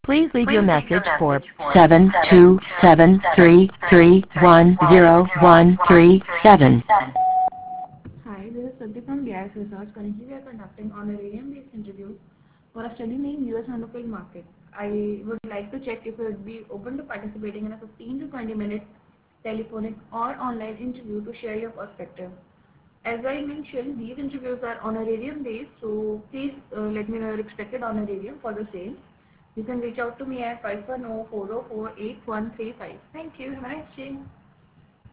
Please leave your message for 72733310137. Hi, this is Santi from BIS Research. Currently, we are conducting honorarium-based interview for a study named US Monopoly Market. I would like to check if you would be open to participating in a 15 to 20 minute telephonic or online interview to share your perspective. As I mentioned, these interviews are honorarium-based, so please let me know your expected honorarium for the same. You can reach out to me at 510-404-8135. Thank you. Have a nice day.